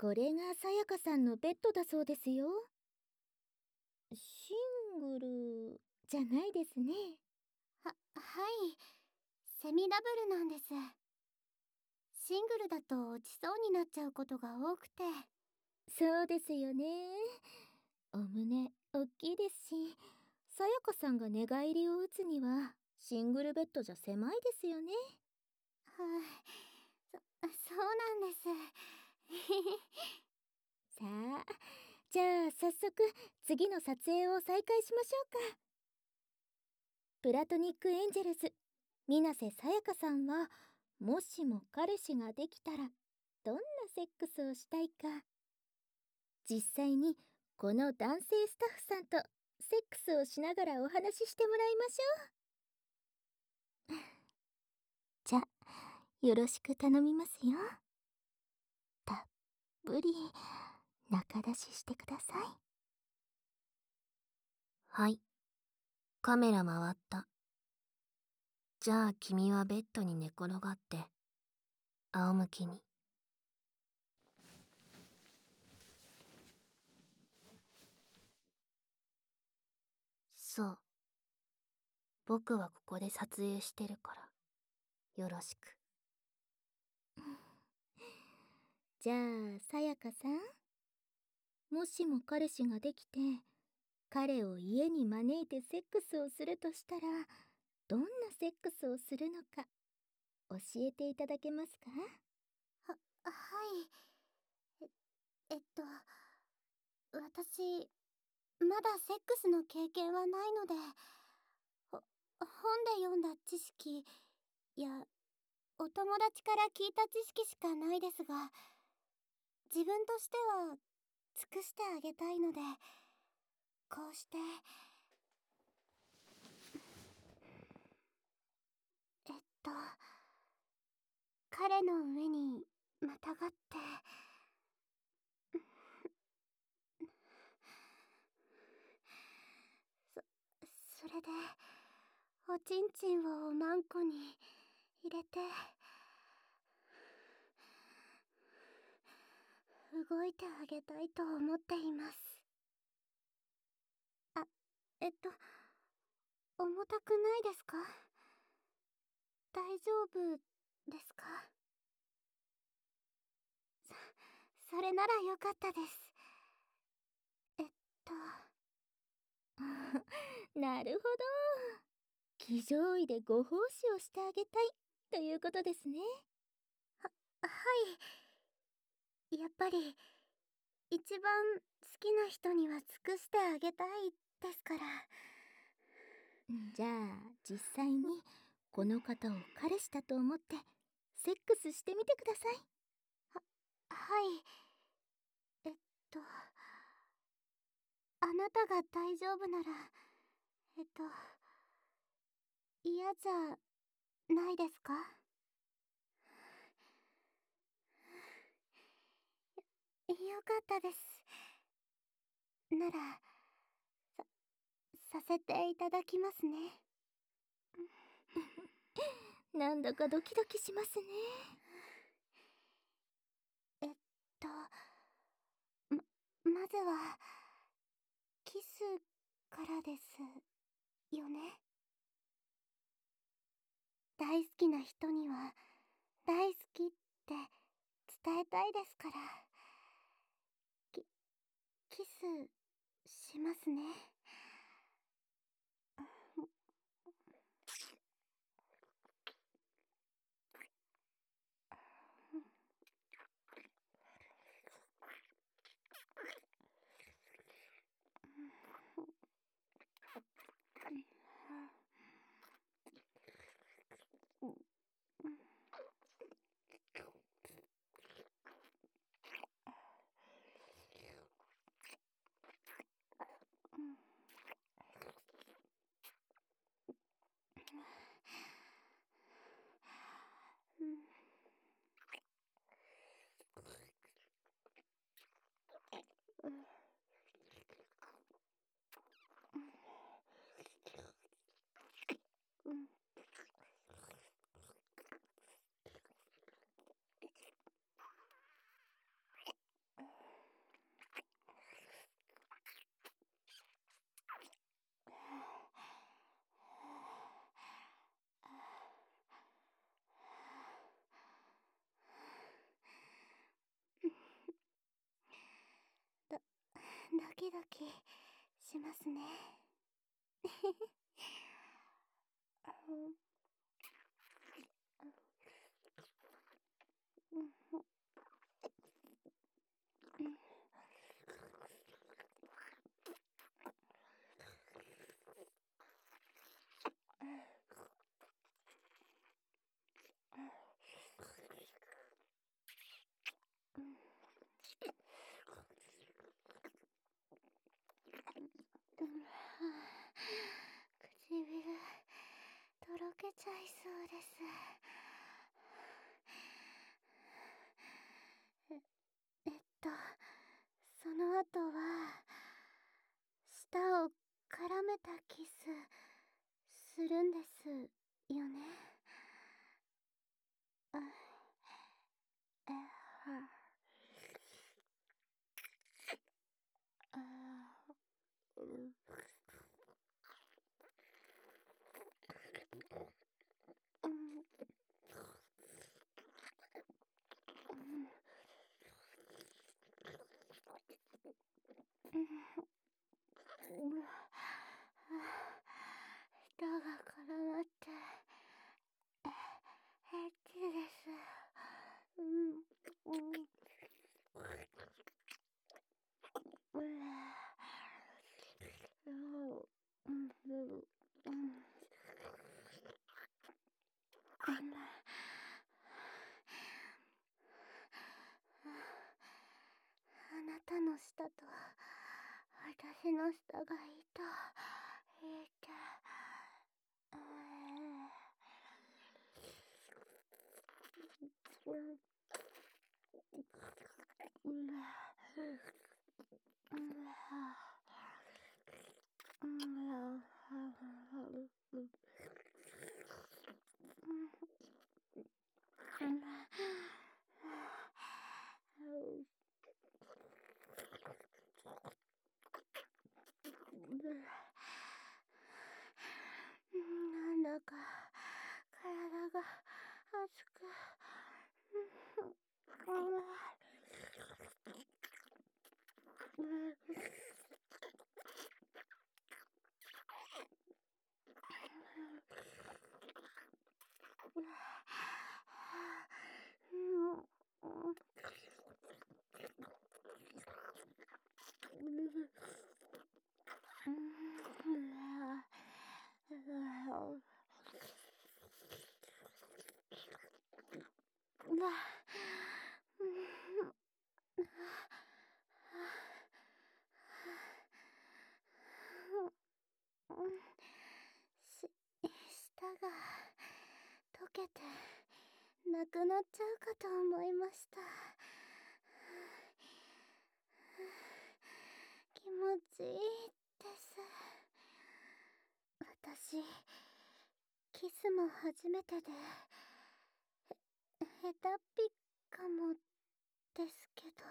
これがさやかさんのベッドだそうですよ。シングルじゃないですね。 はい。セミダブルなんです。シングルだと落ちそうになっちゃうことが多くて。 そうですよね。お胸大きいですし、さやかさんが寝返りを打つにはシングルベッドじゃ狭いですよね。 はい、そうなんです。 さあ、じゃあ早速次の撮影を再開しましょうか。プラトニックエンジェルズ水瀬さやかさんは、もしも彼氏ができたらどんなセックスをしたいか、実際にこの男性スタッフさんとセックスをしながらお話ししてもらいましょう。じゃ、よろしく頼みますよ。たっぷり中出ししてください。 はい。カメラ回った。じゃあ君はベッドに寝転がって、仰向きに。そう。僕はここで撮影してるから、よろしく。 じゃあ、さやかさん。もしも彼氏ができて、彼を家に招いてセックスをするとしたら、どんなセックスをするのか、教えていただけますか？ はい。私、まだセックスの経験はないので、本で読んだ知識やお友達から聞いた知識しかないですが、自分としては尽くしてあげたいので、こうしてえっと彼の上にまたがってそれでおちんちんをおまんこに入れて動いてあげたいと思っています。あ、重たくないですか？大丈夫ですか？それならよかったです。えっとなるほど。騎乗位でご奉仕をしてあげたいということですね。 はい。やっぱり一番好きな人には尽くしてあげたいですから。 じゃあ実際にこの方を彼氏だと思ってセックスしてみてください。 はい。えっとあなたが大丈夫なら嫌じゃないですか？よかったです。ならさせていただきますね。 なんだかドキドキしますね。 えっとまずはキスからですよね。大好きな人には大好きって伝えたいですから。キスしますね。 キドキしますね。唇とろけちゃいそうです。その後は舌を絡めたキスするんですよね。あ、えは、あ、うん、うん、うん、舌が絡まってエッチです。うん、うん、うん、うん、うん、あなたの舌と私の舌がいいて、うん、うん、なんだか体が熱く、舌が溶けてなくなっちゃうかと思いました。気持ちいいです。私、キスも初めてで下手っぴかもですけど、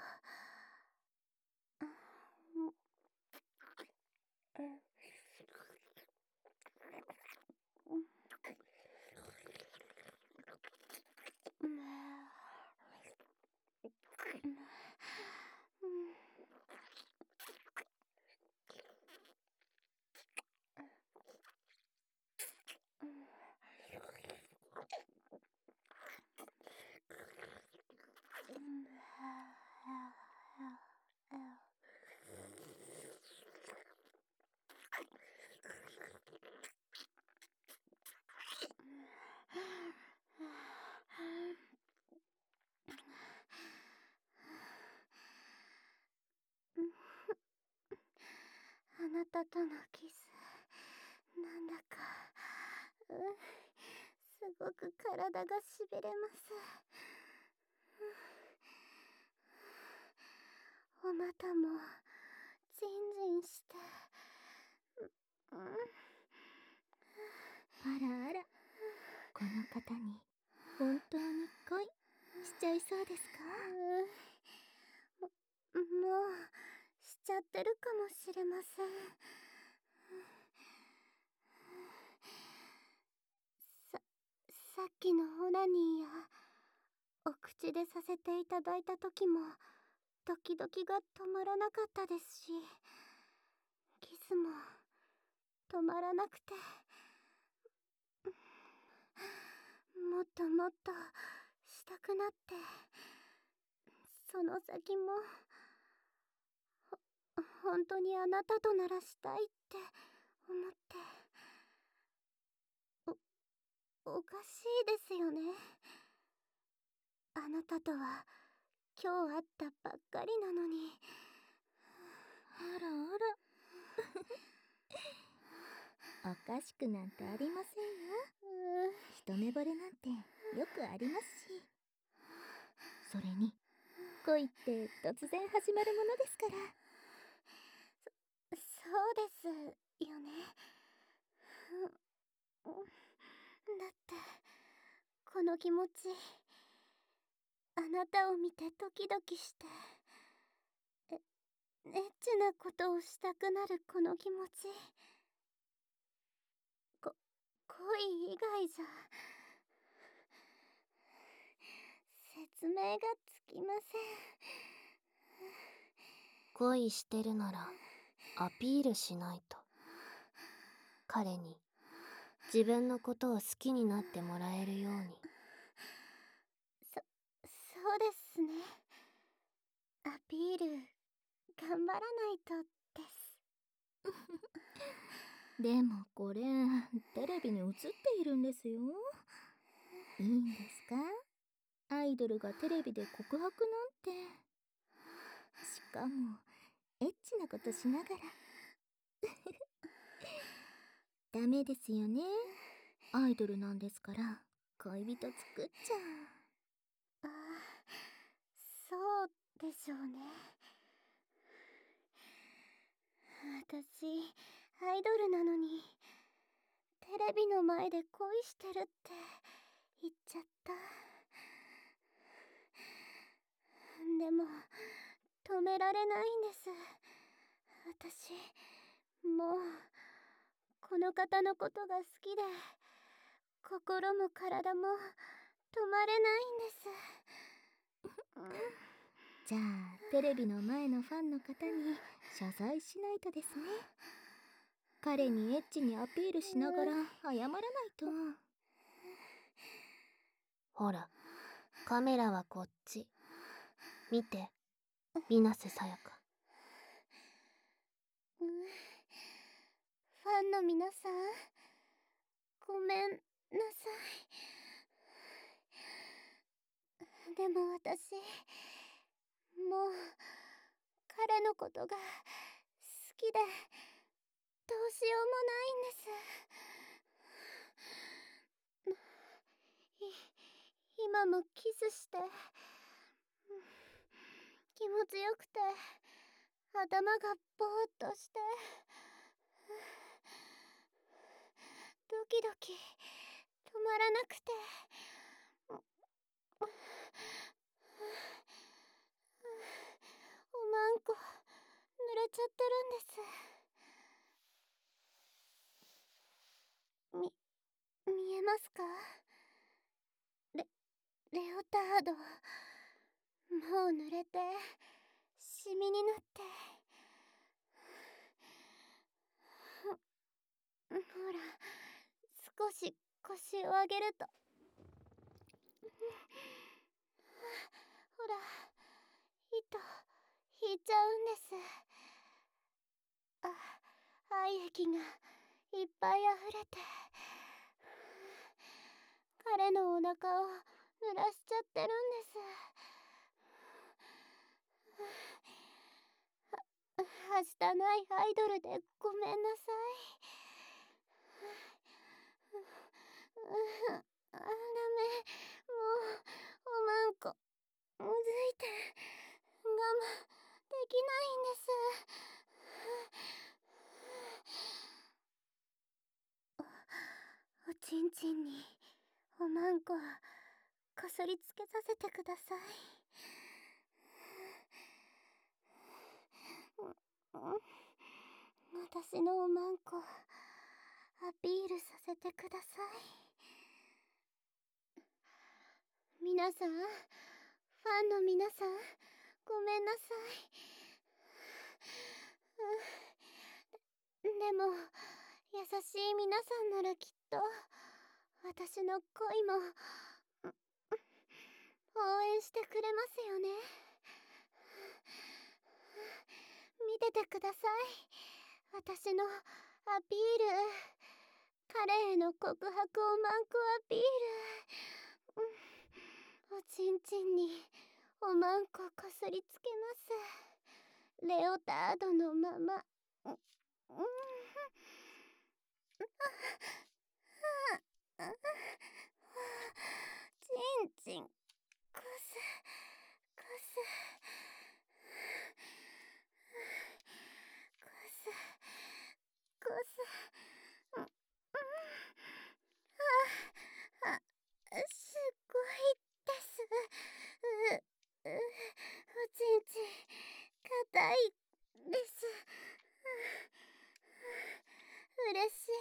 あなたとのキス、なんだか、すごく体がしびれます。お股もジンジンして、 あらあら、この方に本当に恋しちゃいそうですか？ もうしちゃってるかもしれません。さっきのオナニーやお口でさせていただいた時もドキドキが止まらなかったですし、キスも止まらなくて、もっともっとしたくなって、その先も本当にあなたとならしたいって思って、おかしいですよね。あなたとは今日会ったばっかりなのに。 あらあらおかしくなんてありませんよ。一目惚れなんてよくありますし、それに恋って突然始まるものですから。 そうですよね。だってこの気持ち、あなたを見てドキドキして、エッチなことをしたくなるこの気持ち、恋以外じゃ説明がつきません。 恋してるならアピールしないと。彼に自分のことを好きになってもらえるように。 そうですね。アピール頑張らないとです。 でもこれテレビに映っているんですよ。いいんですか？アイドルがテレビで告白なんて。しかもエッチなことしながらダメですよね。アイドルなんですから恋人作っちゃう。 ああ、そうでしょうね。私アイドルなのにテレビの前で恋してるって言っちゃった。でも止められないんです。私もうこの方のことが好きで、心も体も止まれないんです。 じゃあテレビの前のファンの方に謝罪しないとですね。彼にエッチにアピールしながら謝らないと。 ほら、カメラはこっち。見て、水瀬さやか。 ファンの皆さん、ごめんなさい。でも私、もう彼のことが好きでどうしようもないんです。今もキスして気持ちよくて頭がぼーっとしてドキドキ止まらなくて、おまんこ濡れちゃってるんです。見えますか？レオタードもう濡れてシミになって、ほら少し腰を上げると、ほら糸引いちゃうんです。愛液がいっぱい溢れて、彼のお腹を濡らしちゃってるんです。はしたないアイドルでごめんなさい。ダメ、もうおまんこむずいて我慢できないんです。おちんちんにおまんここすりつけさせてください。私のおまんこアピールさせてください。皆さん、ファンの皆さん、 ごめんなさい。でも優しい皆さんならきっと私の恋も応援してくれますよね。見ててください、私のアピール。彼への告白をマンコアピール。おちんちんにおまんここすりつけます。レオタードのまま。ちんちんこすこすこすこす。すごいです。おちんちん硬いです。嬉しい。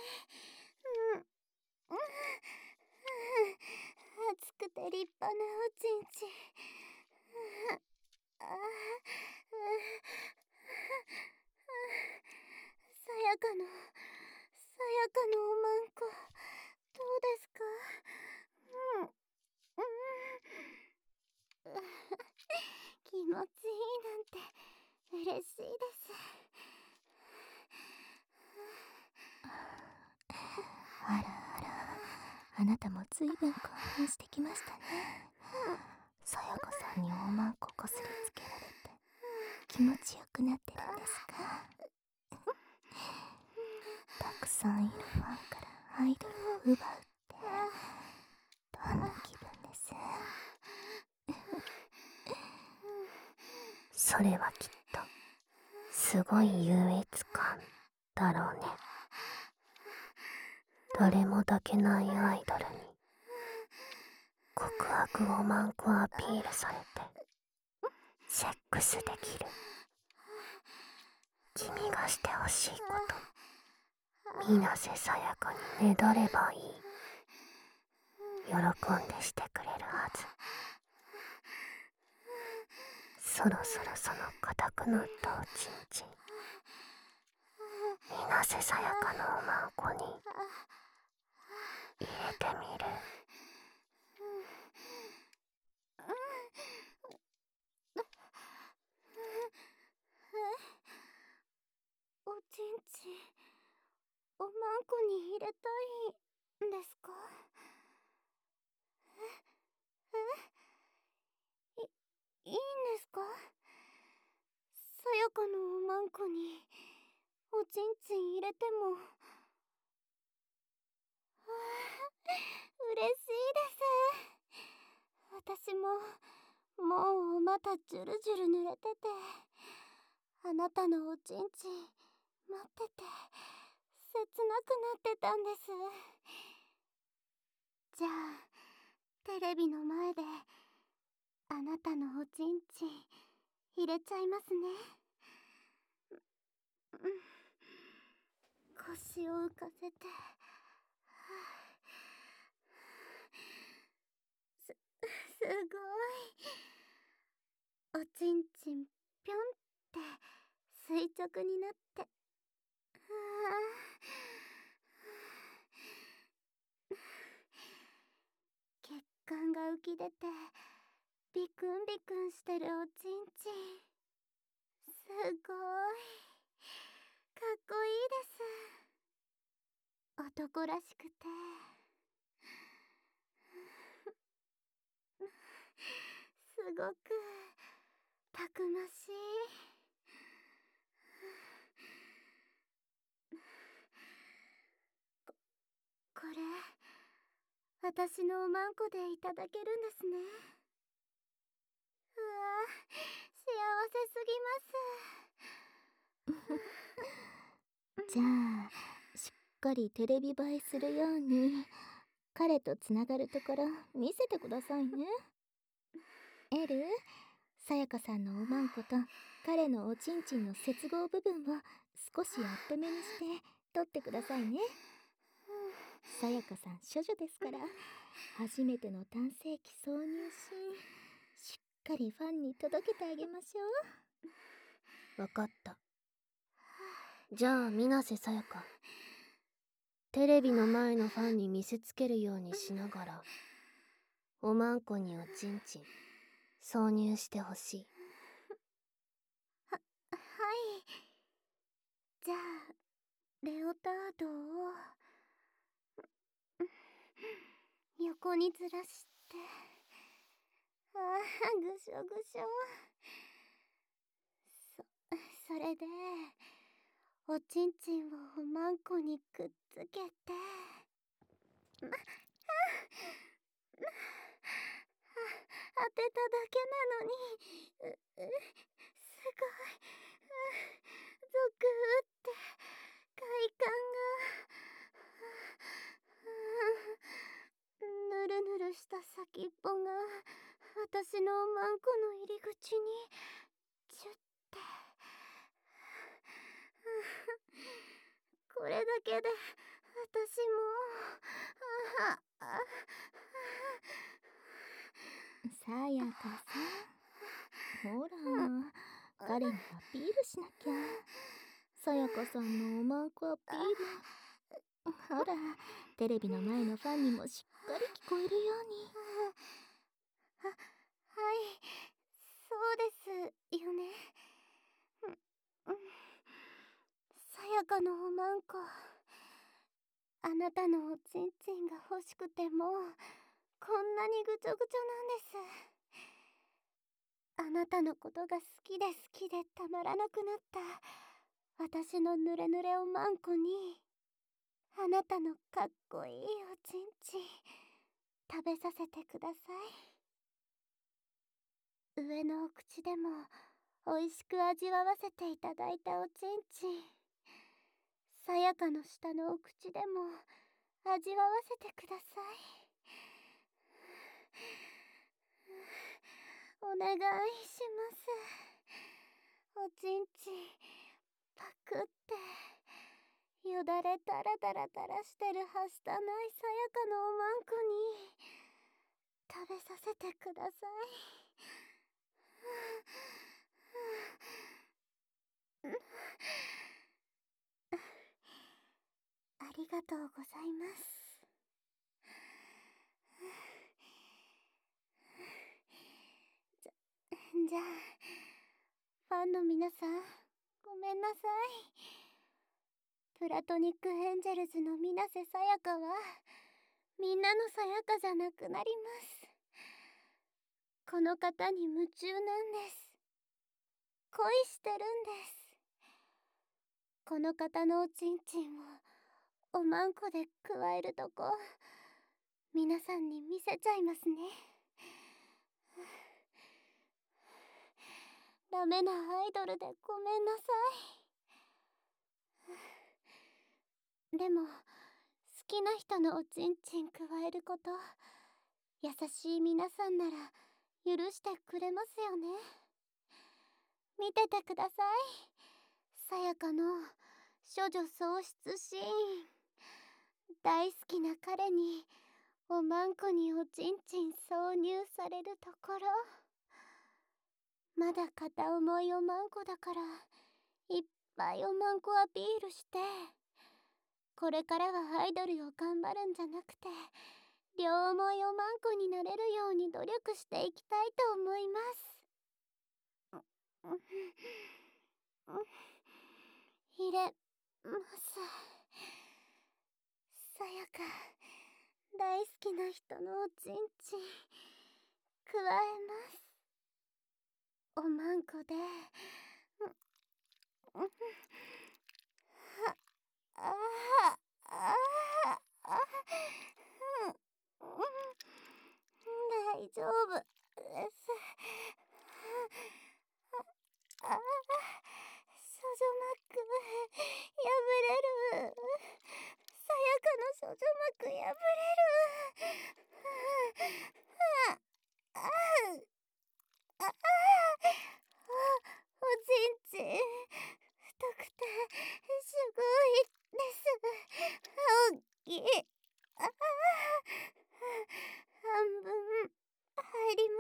熱くて立派なおちんちん。さやかのおまんこどうですか？気持ちいいなんて嬉しいです。 あらあら、あなたもずいぶん興奮してきましたね。さやかさんにおまんここすりつけられて気持ちよくなってるんですか？たくさんいるファンからアイドルを奪うってどんな気分です？ それはきっとすごい優越感だろうね。誰も抱けないアイドルに告白をマンコアピールされてセックスできる。君がしてほしいこと水瀬さやかにねだればいい。喜んでしてくれるはず。そろそろその硬くなったおちんちん水瀬さやかのおまんこに入れてみる。 おちんちんおまんこに入れたいんですか？いいんですか？さやかのおまんこにおちんちん入れても。嬉しいです。私ももうお股ジュルジュル濡れてて、あなたのおちんちん待ってて切なくなってたんです。じゃあテレビの前であなたのおちんちん入れちゃいますね。腰を浮かせて、すごい。おちんちんぴょんって垂直になって、血管が浮き出てビクンビクンしてるおちんちん、すごいかっこいいです。男らしくてすごくたくましい。これ私のおまんこでいただけるんですね。うわ幸せすぎます。 じゃあしっかりテレビ映えするように彼とつながるところ見せてくださいね。エル、さやかさんのおまんこと彼のおちんちんの接合部分を少しアップ目にして撮ってくださいね。さやかさん処女ですから初めての男性器挿入シーンしっかりファンに届けてあげましょわかった。じゃあ水瀬さやか、テレビの前のファンに見せつけるようにしながらおまんこにおちんちん挿入してほしい。 はい。じゃあレオタードを横にずらして、ああ、ぐしょぐしょ。それでおちんちんをおまんこにくっつけて、当てただけなのに、すごい、ゾクって快感が、ぬるぬるした先っぽが私のおまんこの入り口にチュッて、これだけで私もう。さやかさん、ほら彼にアピールしなきゃ。さやかさんのおまんこアピール、ほらテレビの前のファンにもしっかり聞こえるように。 はい、そうですよね。さやかのおまんこ、あなたのおちんちんが欲しくてもこんなにぐちょぐちょなんです。あなたのことが好きで好きでたまらなくなった私のぬれぬれおまんこに、あなたのかっこいいおちんちん食べさせてください。上のお口でもおいしく味わわせていただいたおちんちん、さやかの下のお口でも味わわせてください。お願いします。おちんちんパクってよだれダラダラ垂らしてるはしたないさやかのおまんこに食べさせてください。ありがとうございます。じゃあファンの皆さん、ごめんなさい。プラトニックエンジェルズの水瀬さやかはみんなのさやかじゃなくなります。この方に夢中なんです。恋してるんです。この方のおちんちんをおまんこでくわえるとこ、皆さんに見せちゃいますね。ダメなアイドルでごめんなさい。でも好きな人のおちんちんくわえること、優しい皆さんなら許してくれますよね。見ててください。さやかの処女喪失シーン。大好きな彼におまんこにおちんちん挿入されるところ。まだ片思いおまんこだからいっぱいおまんこアピールして、これからはアイドルを頑張るんじゃなくて両思いおまんこになれるように努力していきたいと思います。入れます。さやか大好きな人のおちんちんくわえます。おまんこでああ大丈夫です。少女マック破れる。さやかの少女マック破れる。おちんちん太くてすごいです。大きい。半分入りま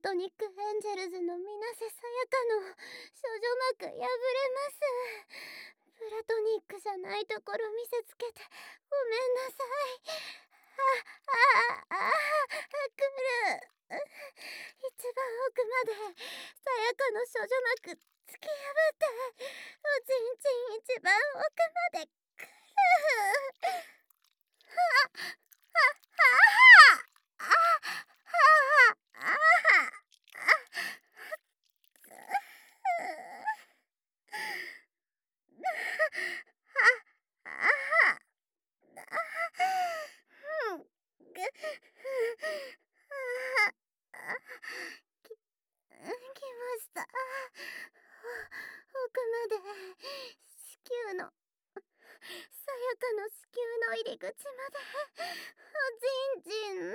トニックエンジェルズの水瀬さやかの少女膜破れます。プラトニックじゃないところ見せつけてごめんなさい。来る。一番奥までさやかの少女膜突き破っておちんちん一番奥まで来る。来ました。奥まで子宮のさやかの子宮の入り口までおちんちん。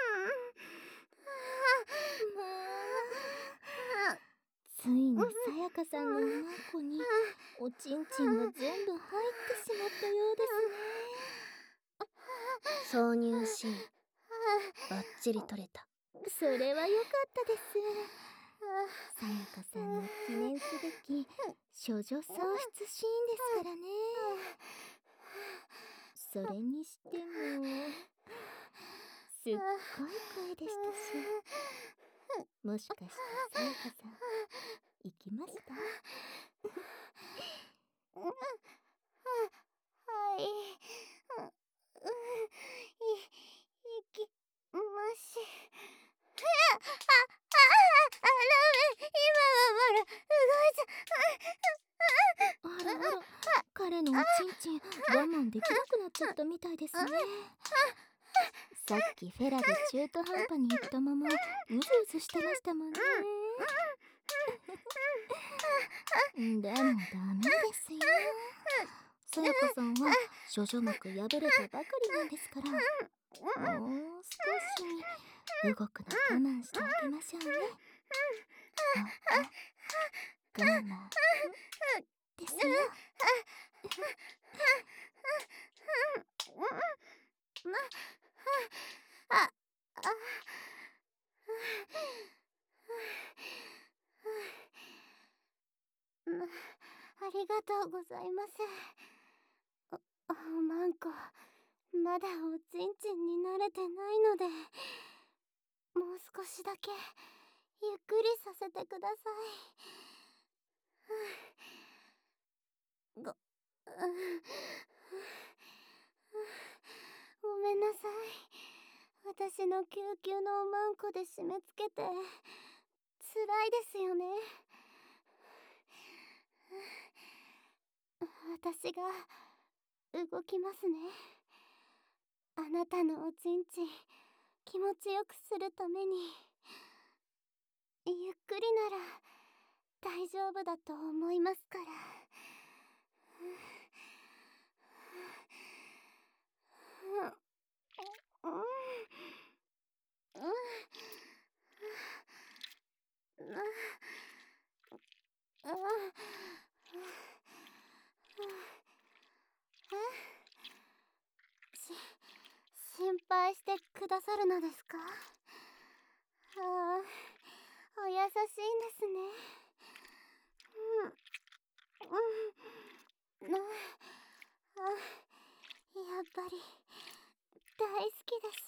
ついにさやかさんのおまんこにおちんちんが全部入ってしまったようですね。 挿入シーンバッチリ撮れた。 それは良かったです。さやかさんの記念すべき処女喪失シーンですからね。それにしてもすっごい声でしたし、もしかしてさやかさん行きました？ はい。行きまし。ダメ。今はまだ動いちゃ。 あらあら、彼のおちんちん我慢できなくなっちゃったみたいですね。さっきフェラで中途半端に行ったままうずうずしてましたもんね。でもダメですよ。さやかさんは処女膜破れたばかりなんですから、もう少し動くの我慢してあげましょうね。我慢ですよ。 ありがとうございます。おまんこまだおちんちんに慣れてないので、もう少しだけゆっくりさせてください。ごめんなさい。私の救急のおまんこで締め付けて辛いですよね。私が動きますね。あなたのおちんちん気持ちよくするために。ゆっくりなら大丈夫だと思いますから。心配してくださるのですか？お優しいんですね。やっぱり大好きです。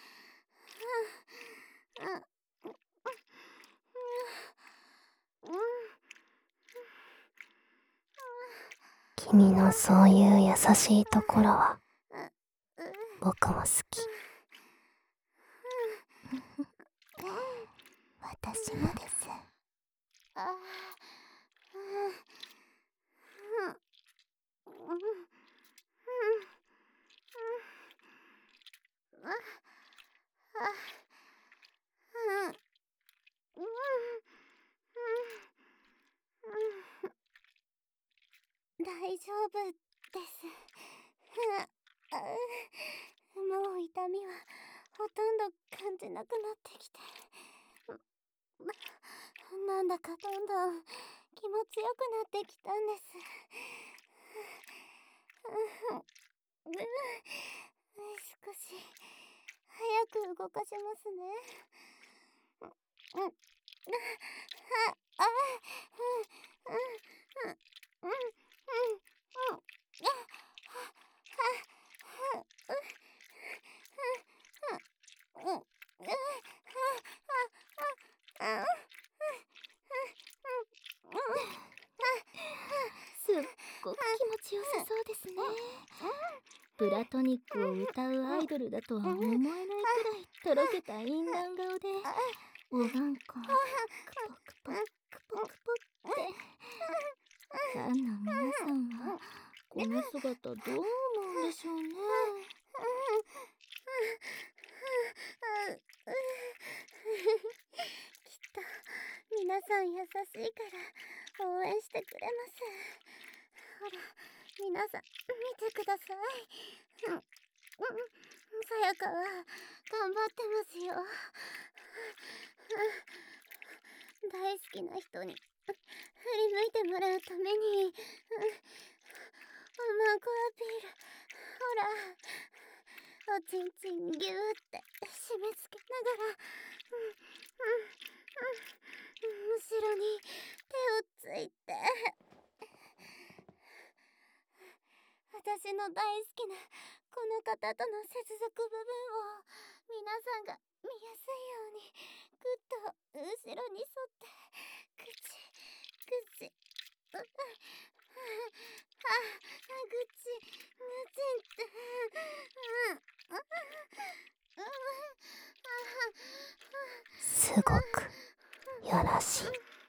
君のそういう優しいところは僕も好き。 私もです。 大丈夫です。もう痛みはほとんど感じなくなってきて、なんだかどんどん気持ちよくなってきたんです。少し早く動かしますね。 すっごく気持ちよさそうですね。プラトニックを歌うアイドルだとは思えないくらいとろけた淫乱顔でおまんこクポクポクポクポってファンの皆さんはこの姿どう思うんでしょうね。 きっと皆さん優しいから応援してくれます。ほら、皆さん見てください。さやかは頑張ってますよ。大好きな人に振り向いてもらうために、おまんこアピール、ほら、おちんちんぎゅーって締め付けながら、後ろに手をついて、私の大好きなこの方との接続部分を皆さんが見やすいようにぐっと後ろに沿ってぐちってすごくやらしい。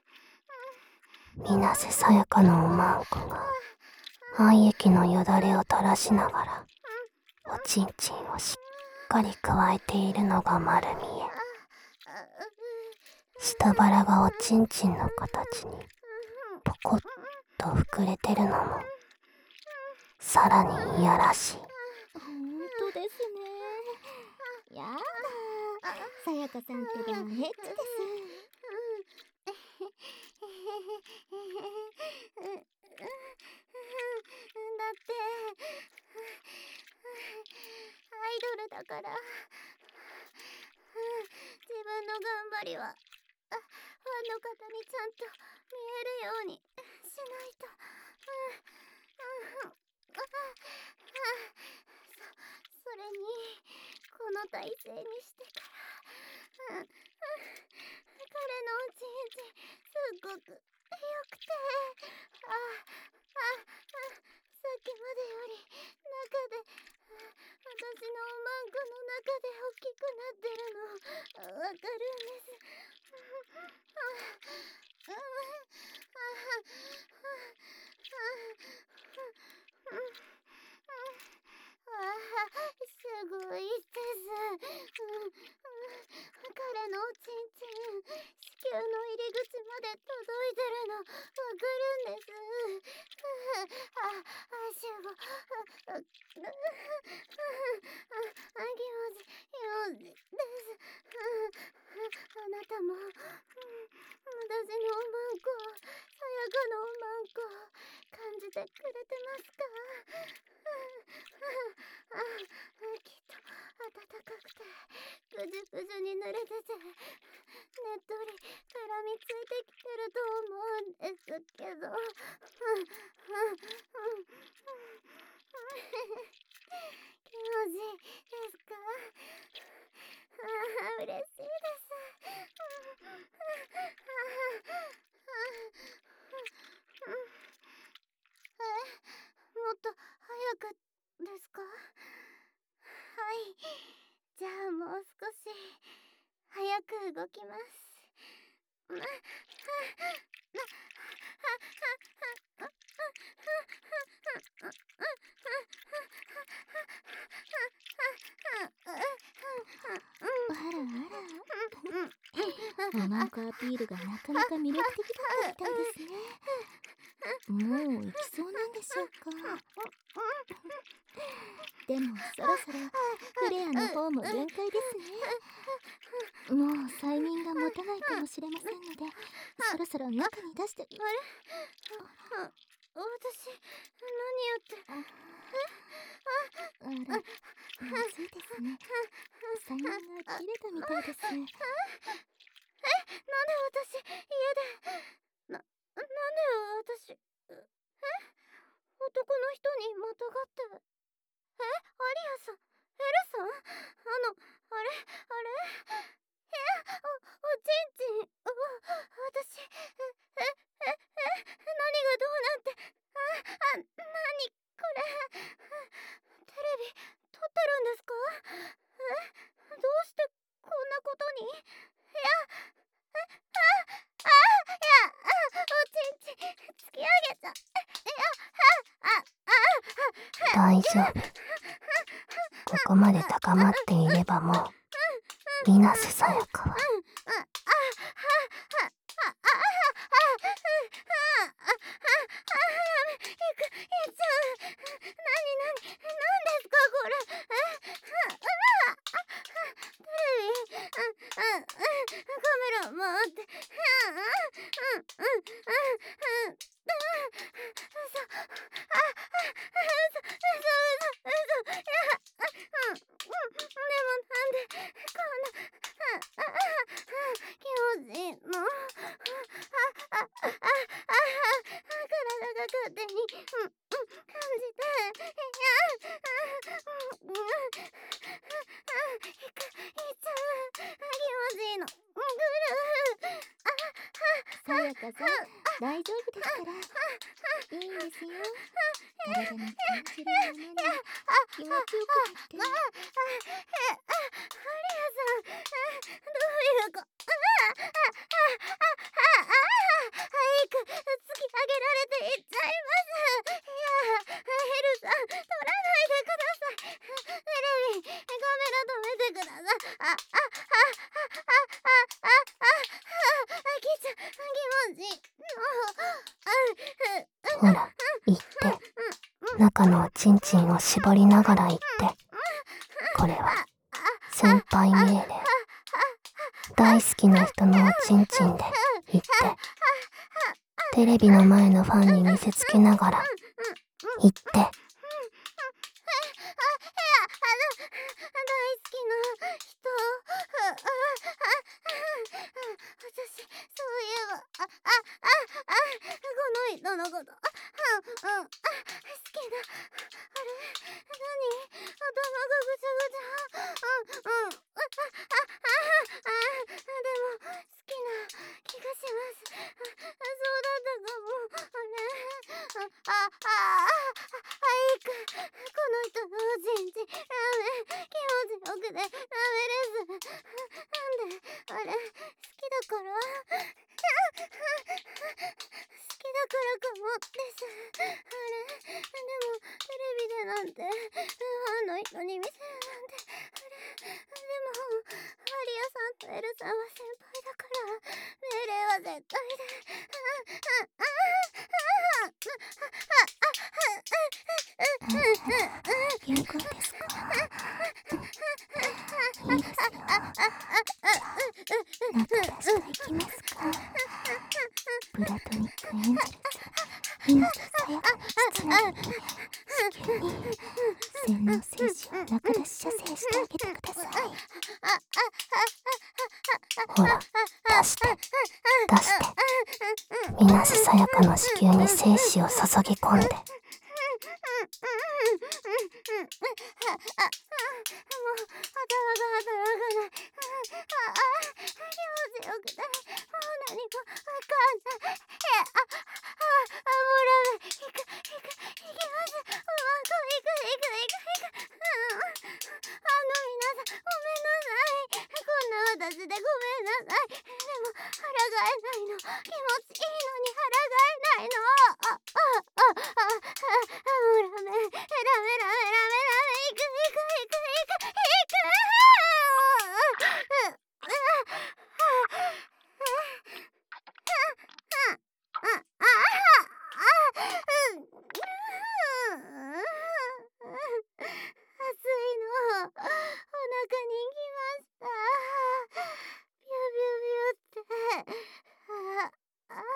水瀬さやかのおまんこが愛液のよだれを垂らしながらおちんちんをしっかり加えているのが丸見え。下腹がおちんちんの形にポコッと膨れてるのもさらにいやらしい。 ほんとですね。やだ、さやかさんってばエッチです。 だってアイドルだから、自分の頑張りはファンの方にちゃんと見えるようにしないと。それにこの体勢にしてから、彼のおちんちんすっごくよくて、さっきまでより中で、私のおまんこの中で大きくなってるのわかるんです。すごいです。彼のおちんちん子宮の入り口まで届いてるのわかるんです。しゅご気持ちです。あなたも私のおまんこ、さやかのおまんこ感じてくれてますか？きっと暖かくてぐじゅぐじゅに濡れててねっとり絡みついてきてると思うんですけど、気持ちいいですか？嬉しいです。もっと早くですか？はい、じゃあもう少し早く動きます。 おまんこアピールがなかなか魅力的だったみたいですね。もう行きそうなんでしょうか。でもそろそろフレアの方も限界ですね。もう催眠が持たないかもしれませんので、そろそろ中に出して。 私何言って。 あら、まずいですね。催眠が切れたみたいです。 人にまたがって。アリアさん、エルさん、あれ、おちんちん、私、何がどうなって、何これ、テレビ、撮ってるんですか？どうしてこんなことに？おちんちん、突き上げちゃ、 大丈夫。ここまで高まっていればもう水瀬さやかはカメラ回って、 さやかさん、大丈夫ですから。いいんですよ。体に感じるままに気持ちよく振って。 ほら言って、中のおちんちんを絞りながら言って。これは先輩命令。大好きな人のおちんちんで言って。テレビの前のファンに見せつけながら言って。 大好きな人、私、そういえば、この人のこと、好きだ。あれ、何？頭がぐちゃぐちゃ。でも、好きな気がします。そうだったかも。いく、この人のおちんちん、ダメ、気持ちよくてダメです。なんで、あれ、好きだから？好きだからかもです。あれ、でも、テレビでなんて、ファンの人に見せるなんて、あれ、でも、アリアさんとエルさんは先輩だから、命令は絶対で。 有効ですか？いいですよ。中出していきますか？プラトニックエンジェルス、水瀬さやかの室内に子宮に洗脳精子を中出し射精してあげてください。 ほら出して出して。水瀬さやかの子宮に精子を注ぎ込んで。 私でごめんなさい。でも、抗えないの。気持ちいいのに抗えないの。もうダメ、ダメ、いく、熱いの、お腹に行きました。ビュビュビュって。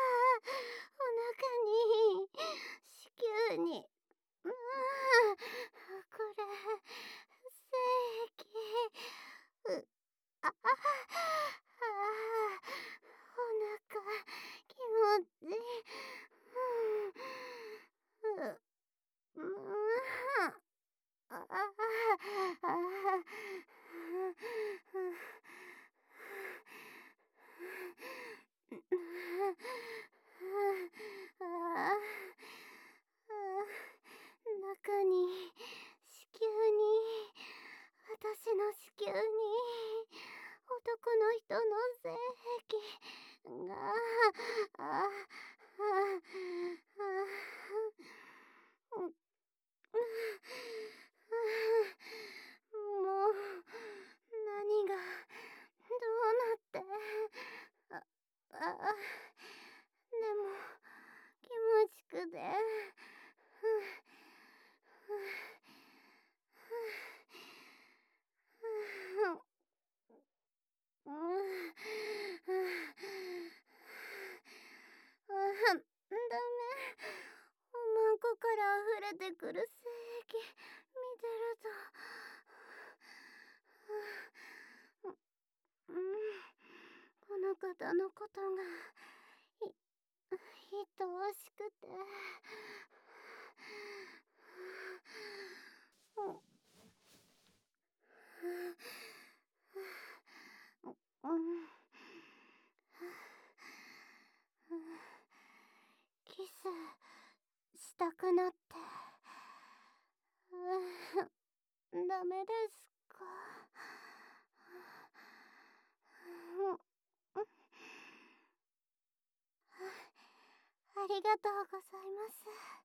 で。ダメ。おまんこから溢れてくる精液見てると、この方のことが愛おしくて。キスしたくなって。ダメですか？ありがとうございます。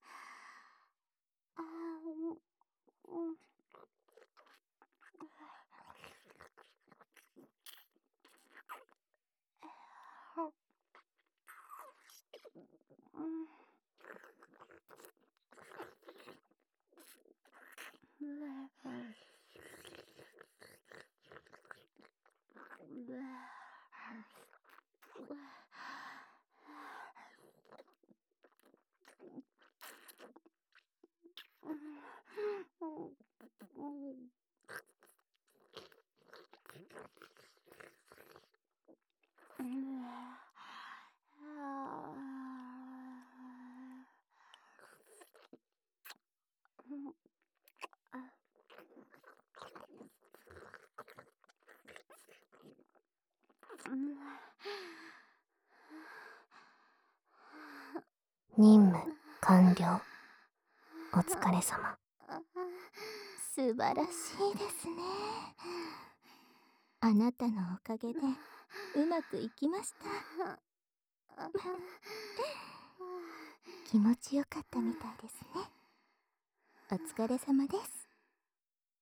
任務完了。お疲れ様。 素晴らしいですね。あなたのおかげでうまくいきました。気持ちよかったみたいですね。お疲れ様です。